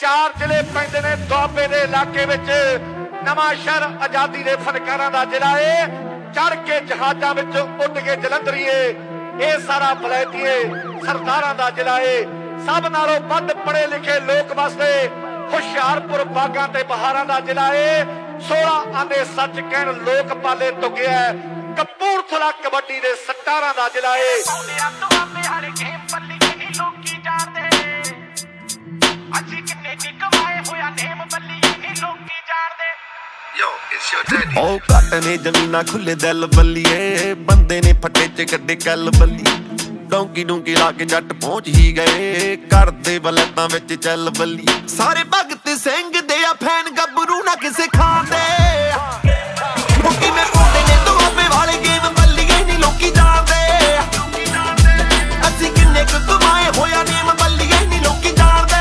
4 ਜ਼ਿਲ੍ਹੇ ਪੈਂਦੇ ਨੇ ਦੁਆਬੇ ਦੇ ਇਲਾਕੇ ਵਿੱਚ। ਨਵਾਂ ਸ਼ਹਿਰ ਆਜ਼ਾਦੀ ਦੇ ਫਨਕਾਰਾਂ ਦਾ ਜ਼ਿਲ੍ਹਾ ਏ। ਚੜ ਕੇ ਜਹਾਜ਼ਾਂ ਵਿੱਚ ਉੱਡ ਕੇ ਜਲੰਧਰੀਏ, ਇਹ ਸਾਰਾ ਬਲੈਤੀਏ ਸਰਦਾਰਾਂ ਦਾ ਜ਼ਿਲ੍ਹਾ ਏ। ਸਭ ਨਾਲੋਂ ਵੱਧ ਪੜ੍ਹੇ ਲਿਖੇ ਲੋਕ ਵਸਦੇ ਹੁਸ਼ਿਆਰਪੁਰ ਬਾਗਾਂ ਤੇ ਬਹਾਰਾਂ ਦਾ ਜ਼ਿਲ੍ਹਾ ਏ। 16 ਆਂਦੇ ਸੱਚ ਕਹਿਣ ਲੋਕ ਪਾਲੇ ਤੁੱਗਿਆ ਕਪੂਰਥਲਾ ਕਬੱਡੀ ਦੇ ਸਟਾਰਾਂ ਦਾ ਜ਼ਿਲ੍ਹਾ ਏ। ਉਹ ਘੱਟ ਨੇ ਜ਼ਮੀਨਾਂ ਖੁੱਲੇ ਦਿਲ ਬੱਲੀਏ, ਬੰਦੇ ਨੇ ਫੱਟੇ ਚ ਕੱਢੇ ਕੱਲ ਬੱਲੀ। ਡੌਂਕੀ ਡੂੰਕੀ ਲਾ ਕੇ ਜੱਟ ਪਹੁੰਚ ਹੀ ਗਏ, ਕਰਦੇ ਬਲੈਤਾਂ ਵਿੱਚ ਚੱਲ ਬੱਲੀ। ਸਾਰੇ ਭਗਤ ਸਿੰਘ ਦੇ ਆ ਫੈਨ, ਗੱਭਰੂ ਨਾ ਕਿਸੇ ਖਾਂ ਦੇ। ਉਹ ਕਿਵੇਂ ਪਾਉਂਦੇ ਨੇ ਦੁਆਬੇ ਵਾਲੇ ਗੇਮ, ਬੱਲੀਏ ਨੀ ਲੋਕੀ ਜਾਣਦੇ। ਅਸੀਂ ਕਿੰਨੇ ਕੁ ਕਮਾਏ ਹੋਇਆ ਨੇਮ, ਬੱਲੀਏ ਨੀ ਲੋਕੀ ਜਾਣਦੇ।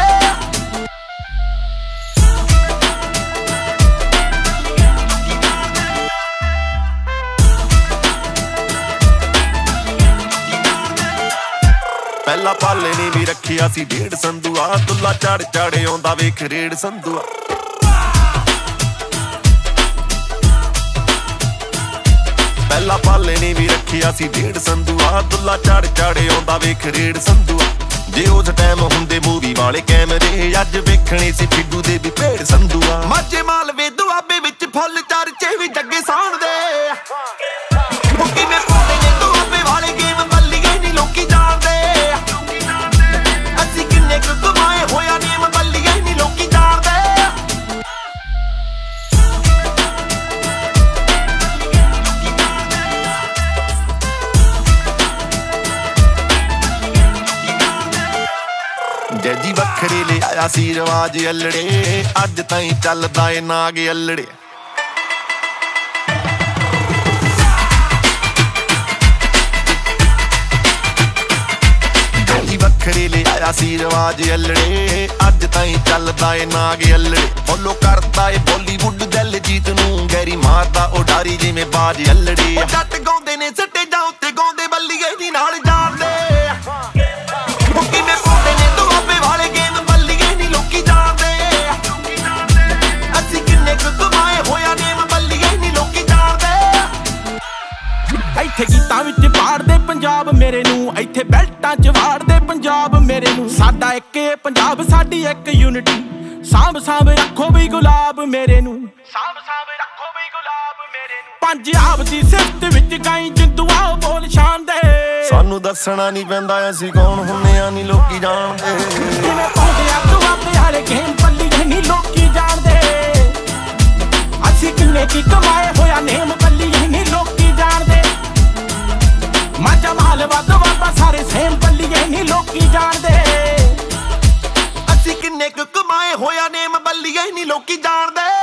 ਪਹਿਲਾਂ ਪਾਲੇ ਨੇ ਵੀ ਰੱਖਿਆ ਸੀ 1.5 ਸੰਧੂਆ, ਦੁੱਲਾ ਚੜ ਚੜ ਆਉਂਦਾ ਵੇਖ ਰੇੜ ਸੰਧੂਆ। ਪਹਿਲਾਂ ਪਾਲੇ ਨੇ ਵੀ ਰੱਖਿਆ ਸੀ 1.5 ਸੰਧੂਆ, ਦੁੱਲਾ ਚੜ ਚੜ ਆਉਂਦਾ ਵੇਖ ਰੇੜ ਸੰਧੂਆ। ਜੇ ਉਸ ਟਾਈਮ ਹੁੰਦੇ ਮੂਵੀ ਵਾਲੇ ਕੈਮਰੇ, ਅੱਜ ਵੇਖਣੇ ਸੀ ਫਿੱਡੂ ਦੇ ਵੀ ਭੇੜ ਸੰਧੂਆ। ਮਾਝੇ ਮਾਲਵੇ ਦੁਆਬੇ ਵਿੱਚ ਫੁੱਲ ਚਰਚੇ ਵੀ ਜੱਗੇ ਸਾਣ ਦੇ। ਉਹ ਕਿਵੇਂ ਪਾਉਂਦੇ ਨੇ ਦੁਆਬੇ ਵਾਲੇ ਗੇਮ, ਬੱਲੀਏ ਨੀ ਲੋਕੀ ਜਾਣਦੇ। ਅਸੀਂ ਕਿੰਨੇ ਕੁ ਕਮਾਏ ਹੋਇਆ ਨੇਮ, ਬੱਲੀਏ ਨੀ ਲੋਕੀ ਜਾਣਦੇ। ਜੱਜੀ ਵੱਖਰੇ ਲੈ ਆਇਆ ਸੀ ਰਿਵਾਜ ਅਲੜੇ, ਅੱਜ ਤਾਈਂ ਚੱਲਦਾ ਏ ਨਾਗ ਅਲੜੇ। ਜੱਜੀ ਵੱਖਰੇ ਲੈ ਆਇਆ ਸੀ ਰਿਵਾਜ ਅਲੜੇ, ਅੱਜ ਤਾਈਂ ਚੱਲਦਾ ਏ ਨਾਗ ਅਲੜੇ। ਫੋਲੋ ਕਰਦਾ ਏ ਬਾਲੀਵੁੱਡ ਦਿਲਜੀਤ ਨੂੰ, ਗੈਰੀ ਮਾਰਦਾ ਉਡਾਰੀ ਜਿਵੇਂ ਬਾਜ ਅਲੜੇ। ਜੱਟ ਗਾਉਂਦੇ ਨੇ ਸਟੇਜਾਂ ਉੱਤੇ, ਗਾਉਂਦੇ ਬੱਲੀਏ ਦੀ ਨਾਲ ਜਾਣਦੇ। ਉਹ ਕਿਵੇਂ ਪਾਉਂਦੇ ਨੇ ਦੁਆਬੇ ਵਾਲੇ ਗੇਮ, ਬੱਲੀਏ ਨੀ ਲੋਕੀ ਜਾਣਦੇ। ਅਸੀਂ ਕਿੰਨੇ ਕੁ ਕਮਾਏ ਹੋਇਆ ਨੇਮ, ਬੱਲੀਏ ਨੀ ਲੋਕੀ ਜਾਣਦੇ। ਇੱਥੇ ਗੀਤਾਂ ਵਿੱਚ ਪਾੜਦੇ ਪੰਜਾਬ ਮੇਰੇ ਨੂੰ, ਇੱਥੇ ਬੈਲਟਾਂ ਚ ਵਾੜਦੇ ਪੰਜਾਬ ਮੇਰੇ ਨੂੰ। ਸਾਡਾ ਇੱਕ ਏ ਪੰਜਾਬ, ਸਾਡੀ ਇੱਕ ਯੂਨਿਟੀ। ਸਾਂਭ ਸਾਂਭ ਰੱਖੋ ਬਈ ਗੁਲਾਬ ਮੇਰੇ ਨੂੰ, ਸਾਂਭ ਸਾਂਭ ਰੱਖੋ ਬਈ ਗੁਲਾਬ ਮੇਰੇ ਨੂੰ। ਪੰਜਾਬ ਦੀ ਸਿਫਤ ਵਿੱਚ ਗਾਈ ਜਿੰਦੂਆ ਬੋਲ ਸ਼ਾਨ ਦੇ। ਸਾਨੂੰ ਦੱਸਣਾ ਨਹੀਂ ਪੈਂਦਾ ਅਸੀਂ ਕੌਣ ਹੁੰਨੇ ਆ, ਨੀ ਲੋਕੀ ਜਾਣਦੇ। ਜਿਵੇਂ ਪਾਉਂਦੇ ਆ ਦੁਆਬੇ ਵਾਲੇ ਗੇਮ, ਬੱਲੀਏ ਨੀ ਲੋਕੀ ਜਾਣਦੇ। ਅਸੀਂ ਕਿੰਨੇ ਕੀ ਕਮਾਏ ਹੋਇਆ ਨੇਮ, ਬੱਲੀਏ ਨੀ ਲੋਕੀ ਜਾਣਦੇ। ਮਾਝਾ ਮਾਲਵਾ ਦੁਆਬਾ ਸਾਰੇ ਸੇਮ, ਬੱਲੀਏ ਨੀ ਲੋਕੀ ਜਾਣਦੇ। ਅਸੀਂ ਕਿੰਨੇ ਕੁ ਕਮਾਏ ਹੋਇਆ ਨੇਮ, ਬੱਲੀਏ ਨੀ ਲੋਕੀ ਜਾਣਦੇ।